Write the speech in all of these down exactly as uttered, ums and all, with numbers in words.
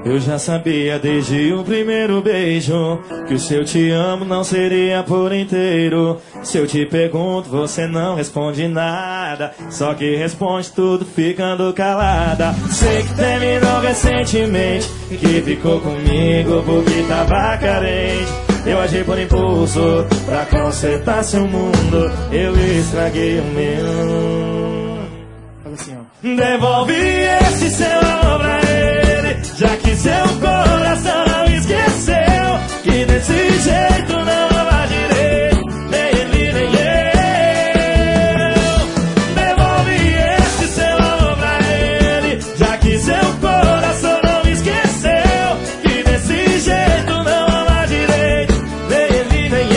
Eu já sabia desde o primeiro beijo que o seu te amo não seria por inteiro. Se eu te pergunto, você não responde nada, só que responde tudo ficando calada. Sei que terminou recentemente, que ficou comigo porque tava carente. Eu agi por impulso pra consertar seu mundo, eu estraguei o meu. Fala assim, ó. Devolve esse seu amor pra ele, já que seu coração não esqueceu que desse jeito não ama direito, nem ele nem eu. Devolve esse seu amor pra ele, já que seu coração não esqueceu que desse jeito não ama direito, nem ele nem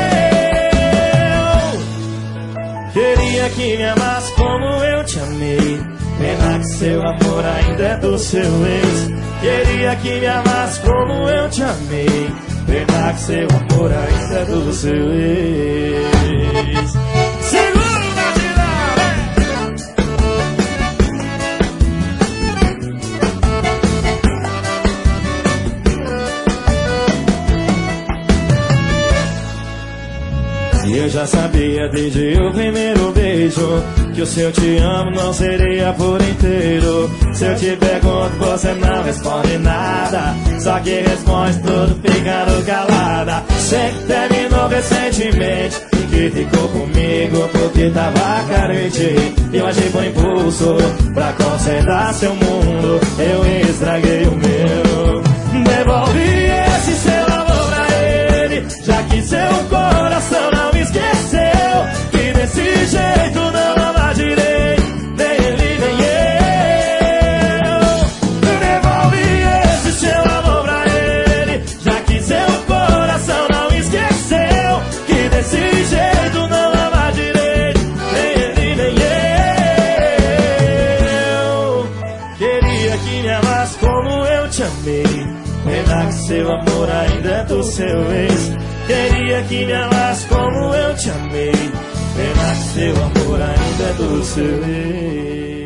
eu. Queria que me amasse como eu te amei, pena que seu amor ainda é do seu ex. Queria que me amasse como eu te amei, pena que seu amor ainda é do seu ex. Segura na tirada! E eu já sabia desde o primeiro beijo que o seu te amo não seria por inteiro. Se eu te pergunto, você não responde nada, só que responde tudo ficando calada. Sei que terminou recentemente e que ficou comigo porque tava carente. Eu agi por impulso pra consertar seu mundo, eu estraguei o meu. Devolve esse seu amor pra ele, já que seu coração não esqueceu que desse jeito não ama direito, nem ele nem eu. Devolve esse seu amor pra ele, já que seu coração não esqueceu que desse jeito não ama direito, nem ele nem eu. Queria que me amasse como eu te amei, pena que seu amor ainda é do seu ex. Queria que me amasse como eu te amei, pena que seu amor ainda é do seu ex.